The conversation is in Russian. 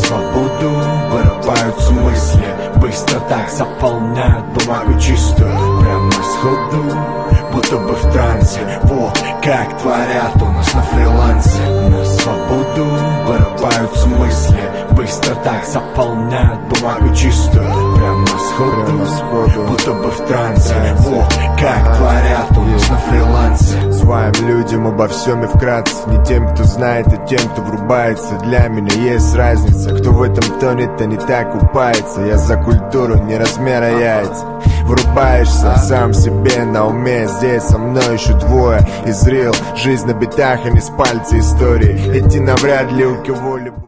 свободу вырываются мысли, быстро так заполняют бумагу чистую, прямо сходу, будто бы в трансе. Вот как творят у нас на фрилансе. На свободу вырываются мысли, быстро так заполняют бумагу чистую, прямо сходу, будто бы в трансе. Вот как творят у нас на фрилансе. Своим людям обо всем и вкратце, не тем, кто знает, а тем, кто врубается. Для меня есть разница, кто в этом тонет, а не так купается. Я за культуру, не размера яиц. Врубаешься сам себе на уме. Здесь со мной еще двое из рил. Жизнь на битах, а не с пальца истории. Эти навряд ли у кого-либо